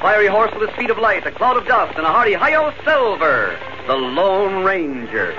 fiery horse with a speed of light, a cloud of dust, and a hearty hi-yo Silver, the Lone Ranger.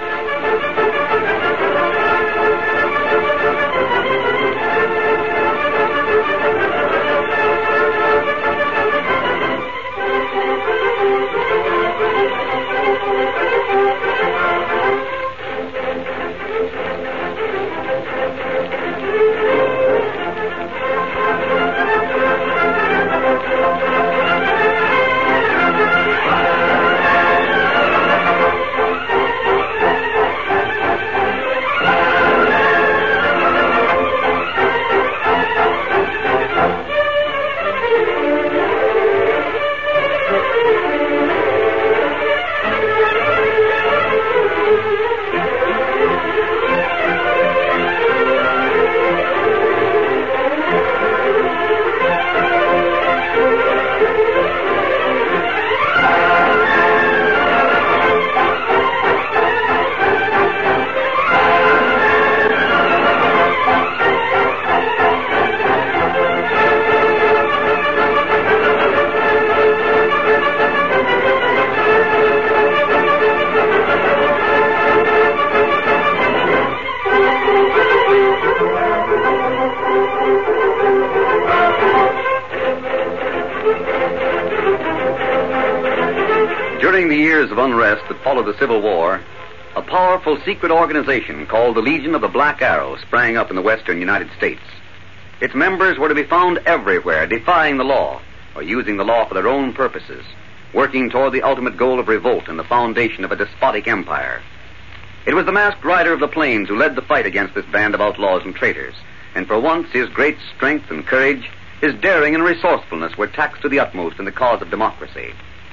During the years of unrest that followed the Civil War, a powerful secret organization called the Legion of the Black Arrow sprang up in the western United States. Its members were to be found everywhere, defying the law, or using the law for their own purposes, working toward the ultimate goal of revolt and the foundation of a despotic empire. It was the masked rider of the plains who led the fight against this band of outlaws and traitors, and for once his great strength and courage, his daring and resourcefulness were taxed to the utmost in the cause of democracy.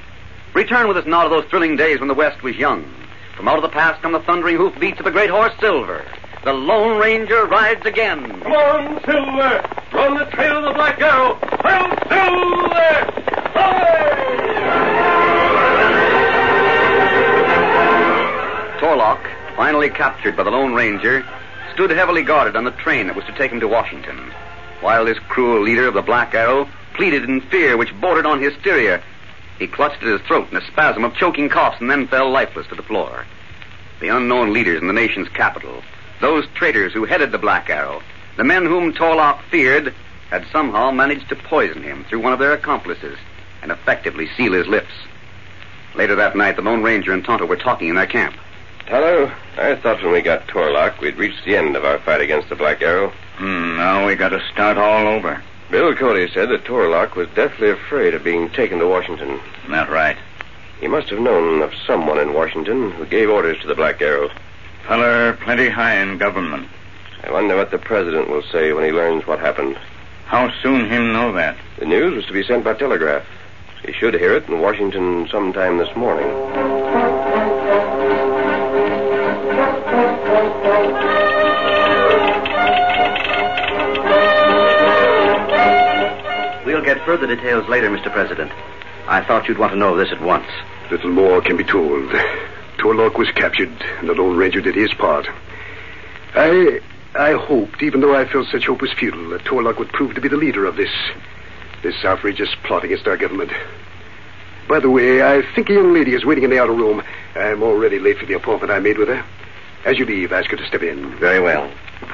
Return with us now to those thrilling days when the West was young. From out of the past come the thundering hoofbeats of the great horse Silver. The Lone Ranger rides again. Come on, Silver! Run the trail of the Black Arrow! Hail, Silver! Hooray! Torlock, finally captured by the Lone Ranger, stood heavily guarded on the train that was to take him to Washington, while this cruel leader of the Black Arrow pleaded in fear which bordered on hysteria. He clutched at his throat in a spasm of choking coughs and then fell lifeless to the floor. The unknown leaders in the nation's capital, those traitors who headed the Black Arrow, the men whom Torlock feared, had somehow managed to poison him through one of their accomplices and effectively seal his lips. Later that night, the Lone Ranger and Tonto were talking in their camp. Tonto, I thought when we got Torlock, we'd reached the end of our fight against the Black Arrow. Now we got to start all over. Bill Cody said that Torlock was deathly afraid of being taken to Washington. That right. He must have known of someone in Washington who gave orders to the Black Arrow. Feller plenty high in government. I wonder what the president will say when he learns what happened. How soon him know that? The news was to be sent by telegraph. He should hear it in Washington sometime this morning. We'll get further details later, Mr. President. I thought you'd want to know this at once. Little more can be told. Torlock was captured, and the Lone Ranger did his part. I hoped, even though I felt such hope was futile, that Torlock would prove to be the leader of this outrageous plot against our government. By the way, I think a young lady is waiting in the outer room. I'm already late for the appointment I made with her. As you leave, ask her to step in. Very well.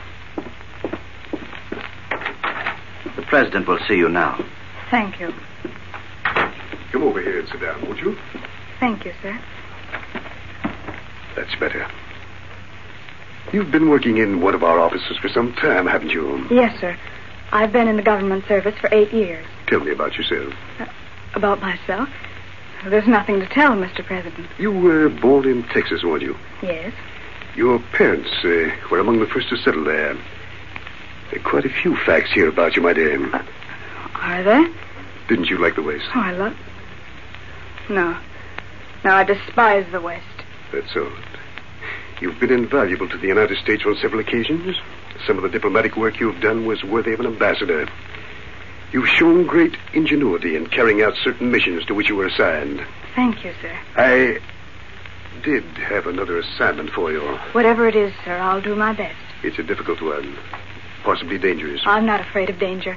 The President will see you now. Thank you. Come over here and sit down, won't you? Thank you, sir. That's better. You've been working in one of our offices for some time, haven't you? Yes, sir. I've been in the government service for 8 years. Tell me about yourself. About myself? There's nothing to tell, Mr. President. You were born in Texas, weren't you? Yes. Your parents were among the first to settle there. There are quite a few facts here about you, my dear. Are there? Didn't you like the West? Oh, I love... No, I despise the West. That's all. You've been invaluable to the United States on several occasions. Some of the diplomatic work you've done was worthy of an ambassador. You've shown great ingenuity in carrying out certain missions to which you were assigned. Thank you, sir. I did have another assignment for you. Whatever it is, sir, I'll do my best. It's a difficult one. Possibly dangerous. I'm not afraid of danger.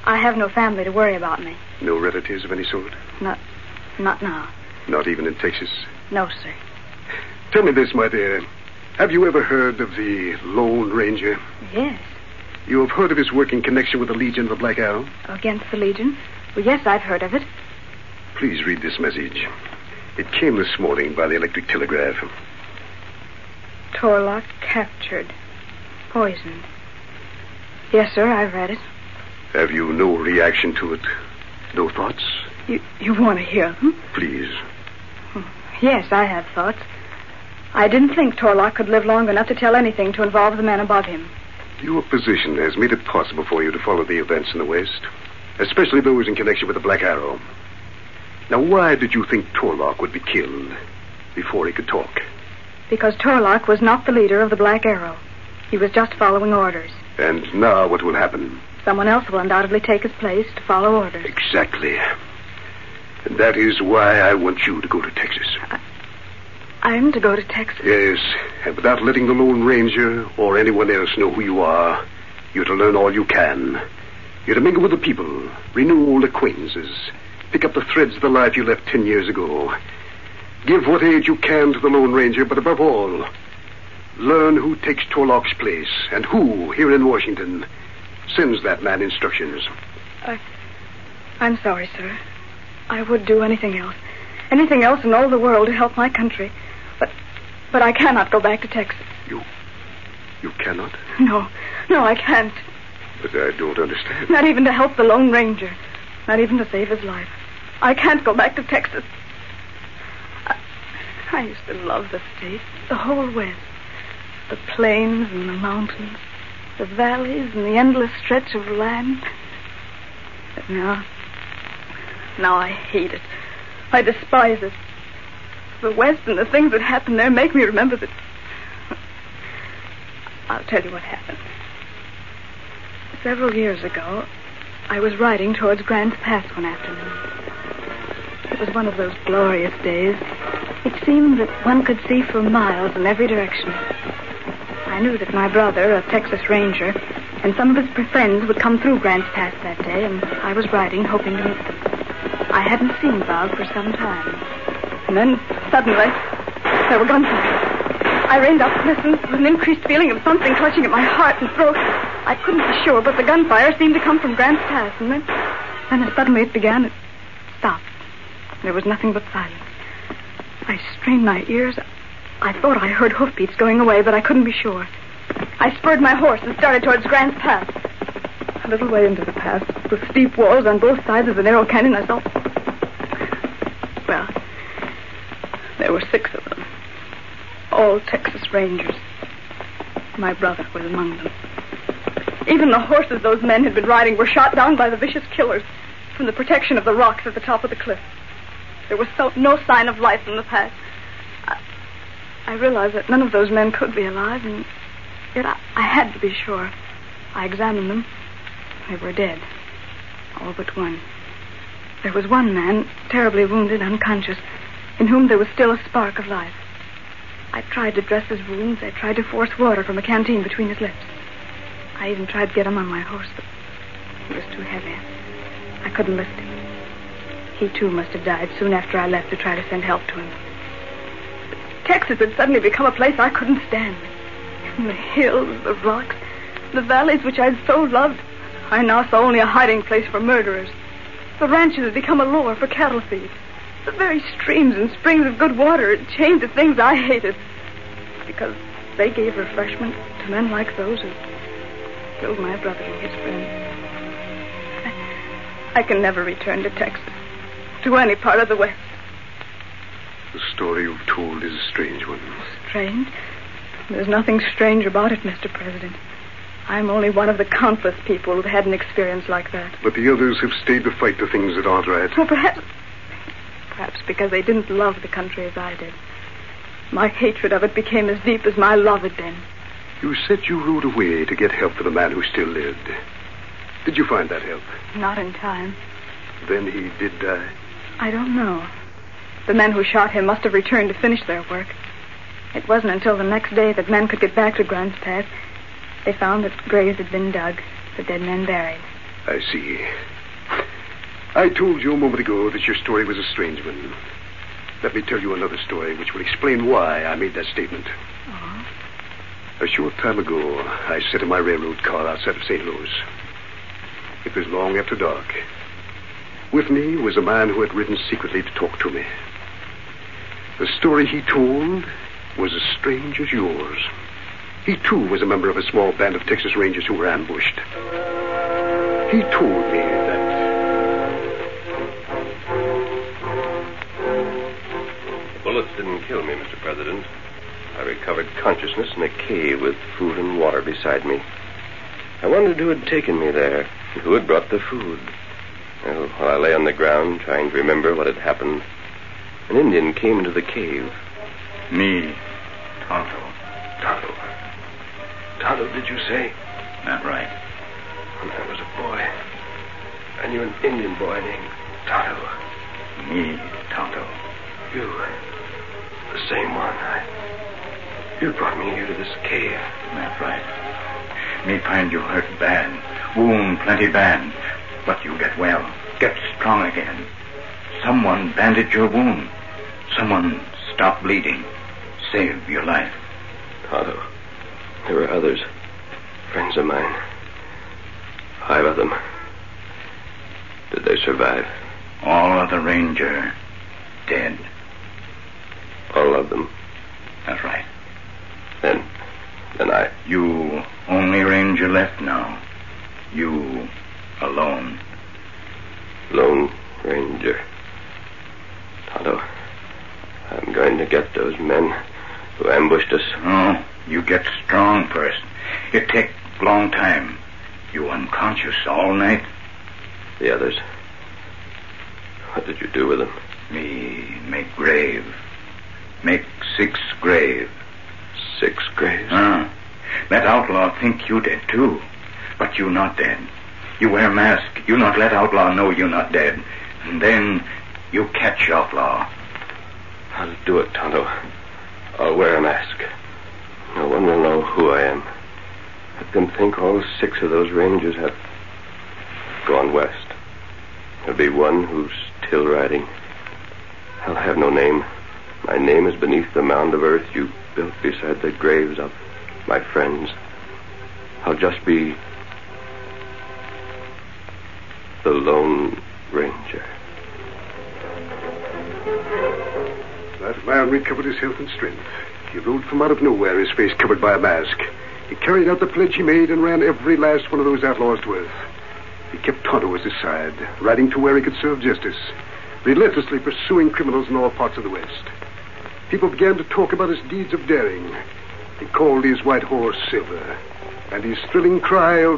I have no family to worry about me. No relatives of any sort? Not now. Not even in Texas? No, sir. Tell me this, my dear. Have you ever heard of the Lone Ranger? Yes. You have heard of his work in connection with the Legion of the Black Arrow? Against the Legion? Well, yes, I've heard of it. Please read this message. It came this morning by the electric telegraph. Torlock captured. Poisoned. Yes, sir, I've read it. Have you no reaction to it? No thoughts? You want to hear them? Please. Yes, I have thoughts. I didn't think Torlock could live long enough to tell anything to involve the men above him. Your position has made it possible for you to follow the events in the West, especially those in connection with the Black Arrow. Now, why did you think Torlock would be killed before he could talk? Because Torlock was not the leader of the Black Arrow. He was just following orders. And now what will happen? Someone else will undoubtedly take his place to follow orders. Exactly. And that is why I want you to go to Texas. I'm to go to Texas? Yes, and without letting the Lone Ranger or anyone else know who you are, you're to learn all you can. You're to mingle with the people, renew old acquaintances, pick up the threads of the life you left 10 years ago. Give what aid you can to the Lone Ranger, but above all, learn who takes Torlock's place and who, here in Washington, sends that man instructions. I'm sorry, sir. I would do anything else. Anything else in all the world to help my country. But I cannot go back to Texas. You cannot? No, I can't. But I don't understand. Not even to help the Lone Ranger. Not even to save his life. I can't go back to Texas. I used to love the state, the whole West. The plains and the mountains, the valleys and the endless stretch of land. But now I hate it. I despise it. The West and the things that happen there make me remember that... I'll tell you what happened. Several years ago, I was riding towards Grants Pass one afternoon. It was one of those glorious days. It seemed that one could see for miles in every direction. I knew that my brother, a Texas Ranger, and some of his friends would come through Grants Pass that day, and I was riding, hoping to meet them. I hadn't seen Bob for some time. And then, suddenly, there were gunfire. I reined up, listened, with an increased feeling of something clutching at my heart and throat. I couldn't be sure, but the gunfire seemed to come from Grants Pass, and then as suddenly it began, it stopped. There was nothing but silence. I strained my ears. I thought I heard hoofbeats going away, but I couldn't be sure. I spurred my horse and started towards Grants Pass. A little way into the pass, with steep walls on both sides of the narrow canyon, I saw... Well, there were 6 of them. All Texas Rangers. My brother was among them. Even the horses those men had been riding were shot down by the vicious killers from the protection of the rocks at the top of the cliff. There was no sign of life in the pass. I realized that none of those men could be alive, and yet I had to be sure. I examined them. They were dead. All but one. There was one man, terribly wounded, unconscious, in whom there was still a spark of life. I tried to dress his wounds. I tried to force water from a canteen between his lips. I even tried to get him on my horse, but he was too heavy. I couldn't lift him. He, too, must have died soon after I left to try to send help to him. But Texas had suddenly become a place I couldn't stand. And the hills, the rocks, the valleys which I'd so loved, I now saw only a hiding place for murderers. The ranches had become a lure for cattle thieves. The very streams and springs of good water had changed to things I hated. Because they gave refreshment to men like those who killed my brother and his friends. I can never return to Texas, to any part of the West. The story you've told is a strange one. Strange? There's nothing strange about it, Mr. President. I'm only one of the countless people who've had an experience like that. But the others have stayed to fight the things that aren't right. Well, perhaps because they didn't love the country as I did. My hatred of it became as deep as my love had been. You said you rode away to get help for the man who still lived. Did you find that help? Not in time. Then he did die? I don't know. The men who shot him must have returned to finish their work. It wasn't until the next day that men could get back to Grants Pass. They found that graves had been dug, the dead men buried. I see. I told you a moment ago that your story was a strange one. Let me tell you another story which will explain why I made that statement. Oh? A short time ago, I sat in my railroad car outside of St. Louis. It was long after dark. With me was a man who had ridden secretly to talk to me. The story he told was as strange as yours. He, too, was a member of a small band of Texas Rangers who were ambushed. He told me that... The bullets didn't kill me, Mr. President. I recovered consciousness in a cave with food and water beside me. I wondered who had taken me there and who had brought the food. Well, while I lay on the ground trying to remember what had happened, an Indian came into the cave. Me, Tonto. Tonto. Tonto, did you say? That right. When I was a boy, I knew an Indian boy named Tonto. Me, Tonto. You, the same one. You brought me here to this cave. That's right. Me find you hurt bad. Wound plenty bad. But you get well. Get strong again. Someone bandaged your wound. Someone stopped bleeding. Saved your life. Tonto, there were others. Friends of mine. 5 of them. Did they survive? All of the ranger dead. All of them? That's right. Then I... You only ranger left now. You alone. Lone Ranger. Tonto, I'm going to get those men who ambushed us. Oh, you get strong first. It take long time. You unconscious all night. The others. What did you do with them? Me make grave. Make 6 grave. 6 graves? Let outlaw think you dead too. But you not dead. You wear mask. You not let outlaw know you not dead. And then you catch outlaw. I'll do it, Tonto. I'll wear a mask. No one will know who I am. Let them think all 6 of those rangers have gone west. There'll be one who's still riding. I'll have no name. My name is beneath the mound of earth you built beside the graves of my friends. I'll just be the Lone Ranger. That man recovered his health and strength. He rode from out of nowhere, his face covered by a mask. He carried out the pledge he made and ran every last one of those outlaws to earth. He kept Tonto at his side, riding to where he could serve justice, relentlessly pursuing criminals in all parts of the West. People began to talk about his deeds of daring. He called his white horse Silver, and his thrilling cry of...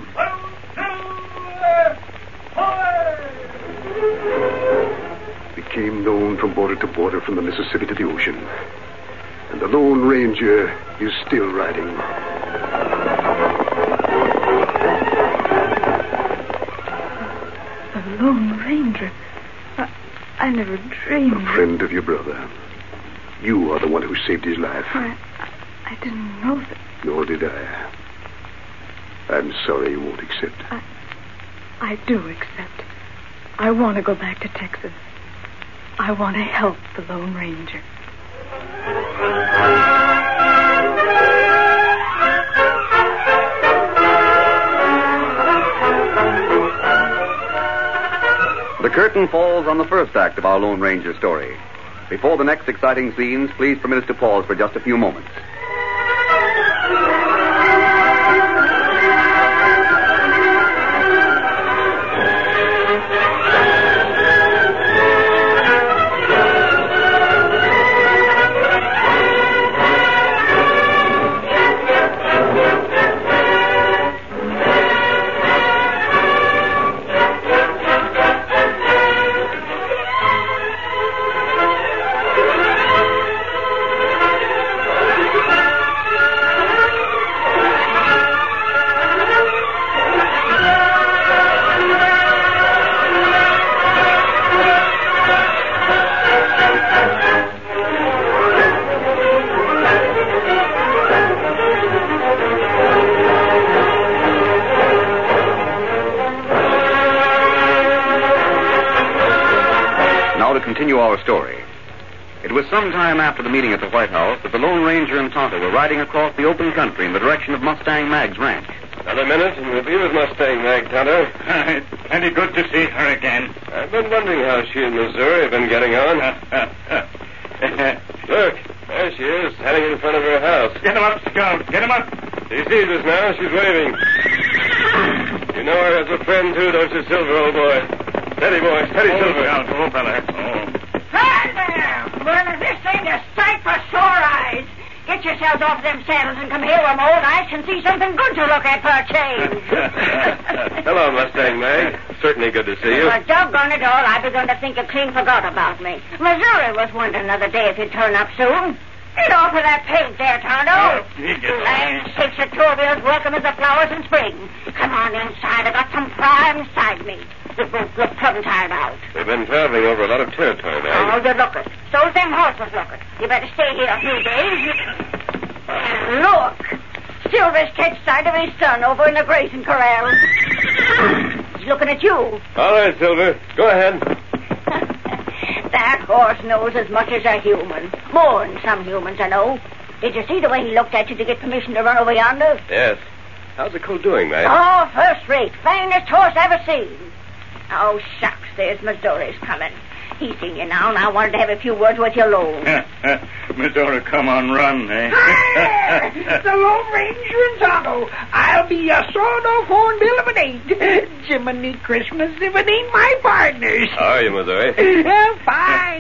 became known from border to border, from the Mississippi to the ocean. And the Lone Ranger is still riding. The Lone Ranger? I never dreamed... A friend of your brother. You are the one who saved his life. I didn't know that. Nor did I. I'm sorry you won't accept. I do accept. I want to go back to Texas. I want to help the Lone Ranger. The curtain falls on the first act of our Lone Ranger story. Before the next exciting scenes, please permit us to pause for just a few moments. to continue our story. It was some time after the meeting at the White House that the Lone Ranger and Tonto were riding across the open country in the direction of Mustang Mag's ranch. Another minute, and we'll be with Mustang Mag, Tonto. It's plenty good to see her again. I've been wondering how she and Missouri have been getting on. Look, there she is, heading in front of her house. Get him up, Scout. Get him up. She sees us now. She's waving. You know her as a friend, too, don't you, Silver, old boy? Steady, boy. Steady, Silver. Scout, old fella. Oh. Hi there! Well, this ain't a sight for sore eyes. Get yourselves off them saddles and come here where my old eyes can see something good to look at for a change. Hello, Mustang Mag. Certainly good to see you. Well, doggone it all, I begun to think you clean forgot about me. Missouri was wondering the other day if you'd turn up soon. Get off of that paint there, Tonto. Land sakes, the two of you as welcome as the flowers in spring. Come on inside. I got some prime side meat. You both look plumb tired out. We've been traveling over a lot of territory, Mag. Oh, you look it. So's them horses look it. You better stay here a few days. Look. Silver's catch sight of his son over in the grazing corral. He's looking at you. All right, Silver. Go ahead. That horse knows as much as a human. More than some humans, I know. Did you see the way he looked at you to get permission to run over yonder? Yes. How's the colt doing, Mag? Oh, first rate. Finest horse I ever seen. Oh, shucks, there's Missouri's coming. He's seen you now, and I wanted to have a few words with you alone. Missouri, come on, run, eh? Hi! The Lone Ranger and Tonto. I'll be a sawed-off hornbill if it ain't. Jiminy Christmas if it ain't my partners. How are you, Missouri? Fine.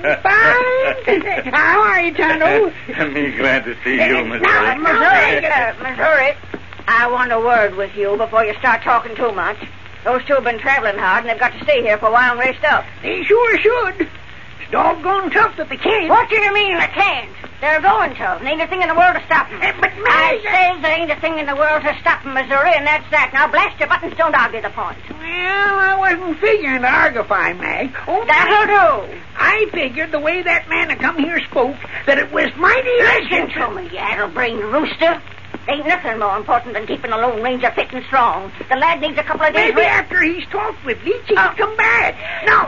How are you, Tonto? Me glad to see you, Missouri. Now, Missouri, I want a word with you before you start talking too much. Those two have been traveling hard, and they've got to stay here for a while and rest up. They sure should. It's doggone tough that they can't. What do you mean they can't? They're going to. There ain't a thing in the world to stop them. But I say there ain't a thing in the world to stop them, Missouri, and that's that. Now blast your buttons, don't argue the point. Well, I wasn't figuring to argufy, Mag. That'll do. I figured the way that man that come here spoke that it was mighty Listen to me, you addle-brained rooster. Ain't nothing more important than keeping a Lone Ranger fit and strong. The lad needs a couple of days. Maybe after he's talked with Leach, he can come back. No,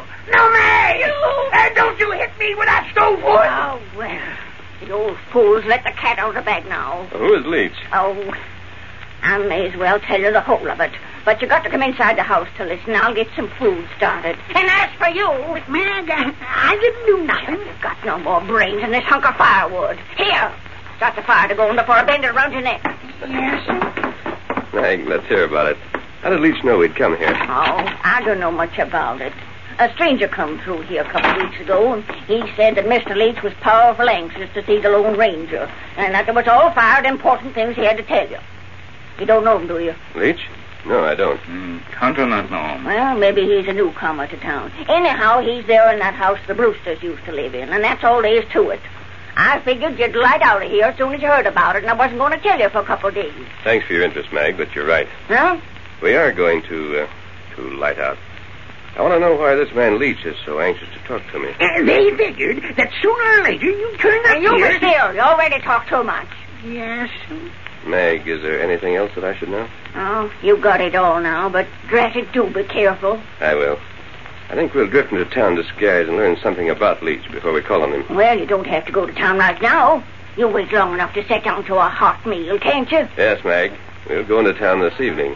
Mag! Don't you hit me with that stove wood. Oh, well. The old fool's let the cat out of the bag now. Who is Leach? Oh, I may as well tell you the whole of it. But you got to come inside the house to listen. I'll get some food started. And as for you... But, Mag, I didn't do nothing. You've got no more brains than this hunk of firewood. Here. Start the fire to going before I bend it around your neck. Yes, sir. Mag, let's hear about it. How did Leach know we'd come here? Oh, I don't know much about it. A stranger come through here a couple of weeks ago, and he said that Mr. Leach was powerful anxious to see the Lone Ranger, and that there was all fired important things he had to tell you. You don't know him, do you? Leach? No, I don't. Tonto not know him. Well, maybe he's a newcomer to town. Anyhow, he's there in that house the Brewsters used to live in, and that's all there is to it. I figured you'd light out of here as soon as you heard about it, and I wasn't going to tell you for a couple of days. Thanks for your interest, Mag, but you're right. Huh? We are going to light out. I want to know why this man Leach is so anxious to talk to me. They figured that sooner or later you'd turn up You here. be still. You already talk too much. Yes. Mag, is there anything else that I should know? Oh, you got it all now, but drat it, do be careful. I will. I think we'll drift into town disguised and learn something about Leach before we call on him. Well, you don't have to go to town right now. You wait long enough to sit down to a hot meal, can't you? Yes, Mag. We'll go into town this evening.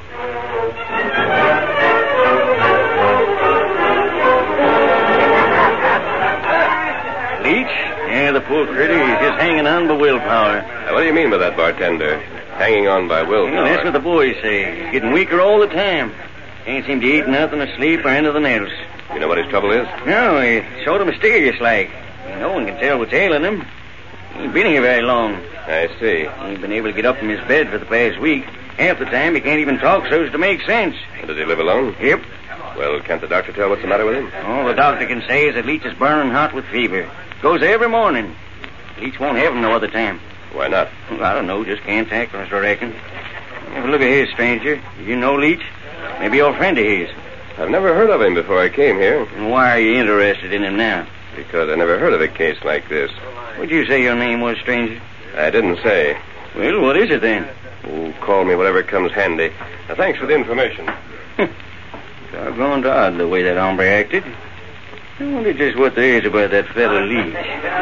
Leach? Yeah, the poor critter. He's just hanging on by willpower. Now, what do you mean by that, bartender? Hanging on by willpower? Well, that's what the boys say. He's getting weaker all the time. Can't seem to eat nothing or sleep or anything else. You know what his trouble is? No, he's sort of mysterious like. No one can tell what's ailing him. He ain't been here very long. I see. He ain't been able to get up from his bed for the past week. Half the time he can't even talk so as to make sense. Does he live alone? Yep. Well, can't the doctor tell what's the matter with him? All the doctor can say is that Leach is burning hot with fever. Goes every morning. Leach won't have him no other time. Why not? Well, I don't know. Just can't tackle us, I reckon. Have a look at here, stranger. You know Leach? Maybe your friend of his. I've never heard of him before I came here. And why are you interested in him now? Because I never heard of a case like this. What'd you say your name was, stranger? I didn't say. Well, what is it then? Oh, call me whatever comes handy. Now, thanks for the information. Doggone odd the way that hombre acted. I wonder just what there is about that fellow Leach.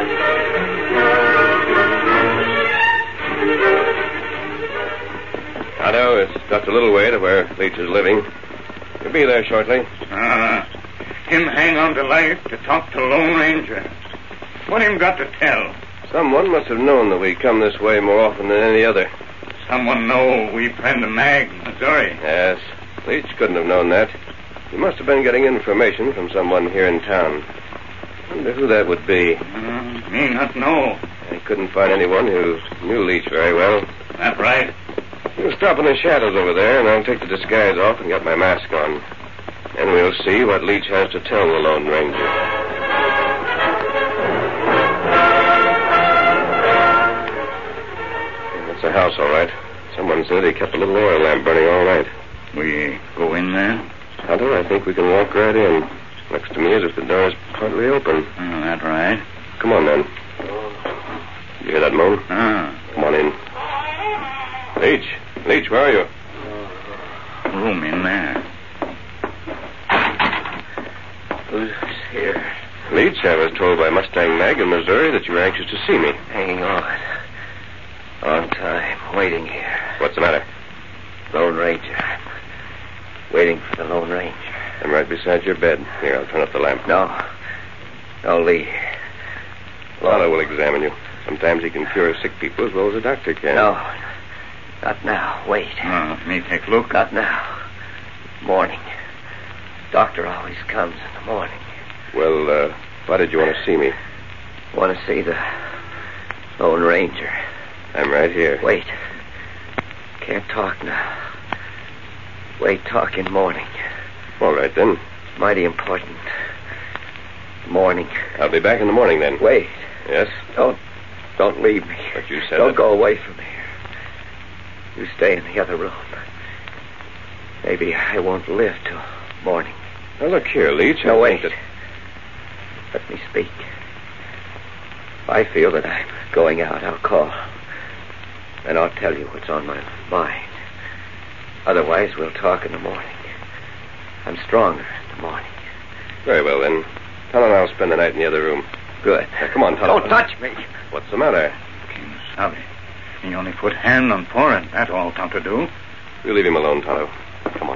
Tonto, it's just a little way to where Leach is living. He'll be there shortly. Him hang on to life to talk to Lone Ranger. What him got to tell? Someone must have known that we come this way more often than any other. Someone know we friend of Mag, Missouri. Yes. Leach couldn't have known that. He must have been getting information from someone here in town. Wonder who that would be. Me not know. I couldn't find anyone who knew Leach very well. That right. We'll stop in the shadows over there, and I'll take the disguise off and get my mask on. Then we'll see what Leach has to tell the Lone Ranger. That's the house, all right. Someone said he kept a little oil lamp burning all night. We go in there? Tonto, I think we can walk right in. Looks to me as if the door is partly open. That right. Come on, then. You hear that moan? Come on in. Leach, where are you? Room in there. Who's here? Leach, I was told by Mustang Mag in Missouri that you were anxious to see me. Hanging on. Long time waiting here. What's the matter? Lone Ranger. I'm waiting for the Lone Ranger. I'm right beside your bed. Here, I'll turn up the lamp. No, Lee. Lana will examine you. Sometimes he can cure sick people as well as a doctor can. No, not now. Wait. Me take a look. Not now. Morning. Doctor always comes in the morning. Well, why did you want to see me? Want to see the Lone Ranger. I'm right here. Wait. Can't talk now. Wait, talk in morning. All right, then. Mighty important. Morning. I'll be back in the morning, then. Wait. Yes? Don't leave me. But you said Don't go away from here. You stay in the other room. Maybe I won't live till morning. Now, look here, Leach. No, wait. Let me speak. If I feel that I'm going out, I'll call. And I'll tell you what's on my mind. Otherwise, we'll talk in the morning. I'm stronger in the morning. Very well, then. Tonto and I'll spend the night in the other room. Good. Now, come on, Tonto. Don't touch me. What's the matter? King Sally. He only put hand on forehead. That's all Tonto do. You leave him alone, Tonto. Come on.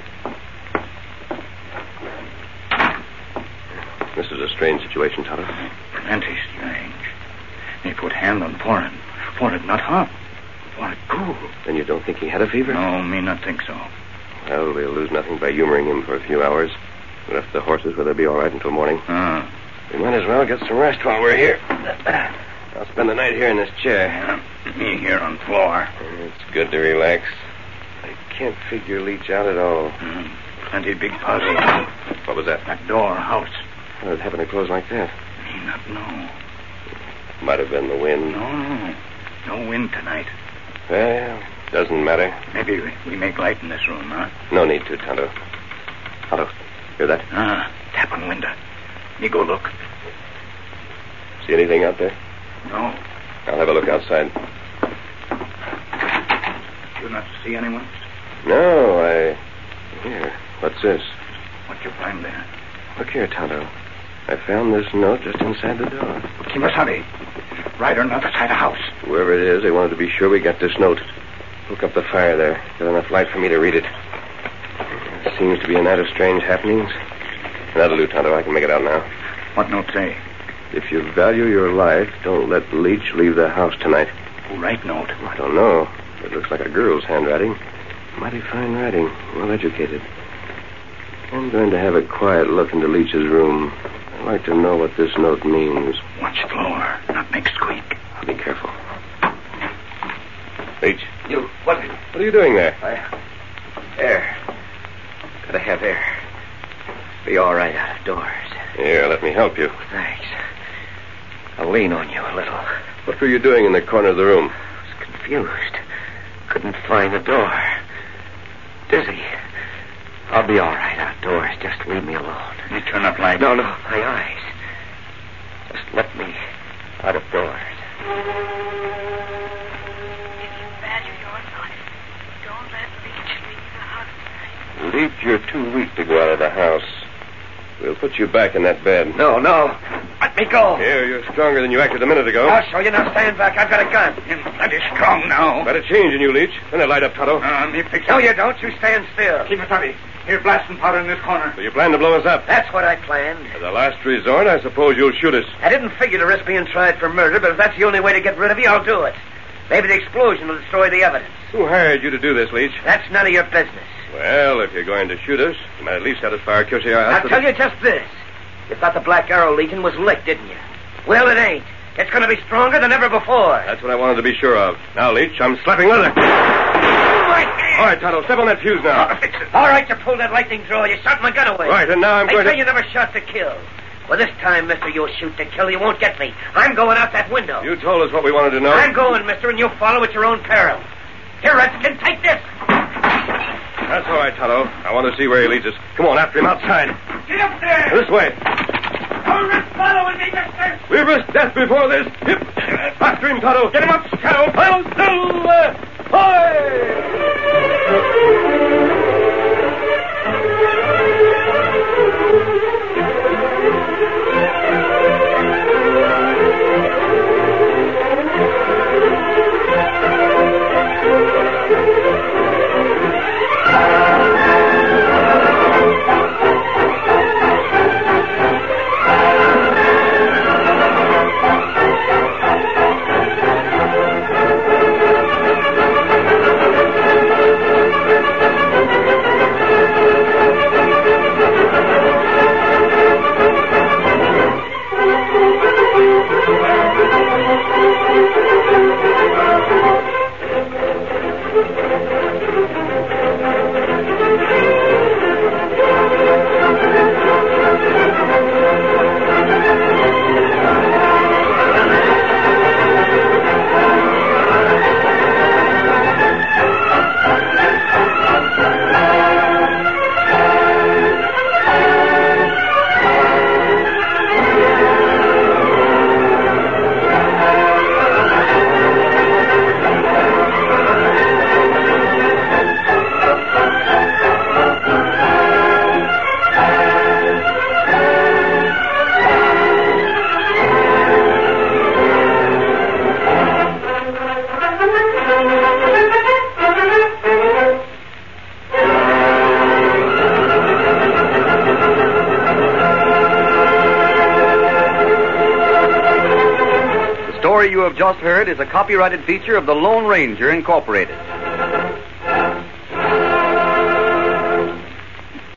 This is a strange situation, Tonto. Plenty strange. He put hand on forehead. Forehead not hot. Forehead cool. Then you don't think he had a fever? No, me not think so. Well, we'll lose nothing by humoring him for a few hours. We left the horses where they'll be all right until morning. We might as well get some rest while we're here. I'll spend the night here in this chair. Me here on floor. It's good to relax. I can't figure Leach out at all. Plenty big puzzle. What was that? That door, house. How did it happen to close like that? Me not know. Might have been the wind. No wind tonight. Well, doesn't matter. Maybe we make light in this room, huh? No need to, Tonto. Tonto, hear that? Tap on window. Me go look. See anything out there? No. I'll have a look outside. You not see anyone? No, Here, what's this? What you find there? Look here, Tonto. I found this note just inside the door. Kimasabi. Right on the other side of the house. Whoever it is, they wanted to be sure we got this note. Hook up the fire there. Got enough light for me to read it. It seems to be a night of strange happenings. That'll do, Tonto. I can make it out now. What note say? If you value your life, don't let Leach leave the house tonight. Who write note? I don't know. It looks like a girl's handwriting. Mighty fine writing. Well educated. I'm going to have a quiet look into Leach's room. I'd like to know what this note means. Watch floor. Not make squeak. I'll be careful. Leach. You, what? What are you doing there? Air. Gotta have air. Be all right out of doors. Here, let me help you. Thanks. I'll lean on you a little. What were you doing in the corner of the room? I was confused. Couldn't find the door. Dizzy. I'll be all right outdoors. Just leave me alone. You turn up light. No, my eyes. Just let me out of doors. If you value your life, don't let Leach leave the house tonight. Leach, you're too weak to go out of the house. We'll put you back in that bed. No. Let me go. Here, you're stronger than you acted a minute ago. I'll show you. Now stand back. I've got a gun. I'm plenty strong now. Got a change in you, Leach. Then they light up, Tonto. Me fix it. No, you don't. You stand still. Keep it steady. Here, blasting powder in this corner. So you plan to blow us up? That's what I planned. As a last resort, I suppose you'll shoot us. I didn't figure to risk being tried for murder, but if that's the only way to get rid of you, I'll do it. Maybe the explosion will destroy the evidence. Who hired you to do this, Leach? That's none of your business. Well, if you're going to shoot us, you might at least satisfy our curiosity. I'll tell you just this. You thought the Black Arrow Legion was licked, didn't you? Well, it ain't. It's going to be stronger than ever before. That's what I wanted to be sure of. Now, Leach, I'm slapping leather. All right, Tonto, step on that fuse now. All right, you pulled that lightning draw. You shot my gun away. Right, and now I'm going to... They say you never shot to kill. Well, this time, mister, you'll shoot to kill. You won't get me. I'm going out that window. You told us what we wanted to know. I'm going, mister, and you'll follow at your own peril. Here, Redskin, take this. That's all right, Tonto. I want to see where he leads us. Come on, after him outside. Get up there! This way. Don't risk following me, mister! We've risked death before this. Hip. After him, Tonto. Get him up, Scout. I'll You have just heard is a copyrighted feature of the Lone Ranger, Incorporated.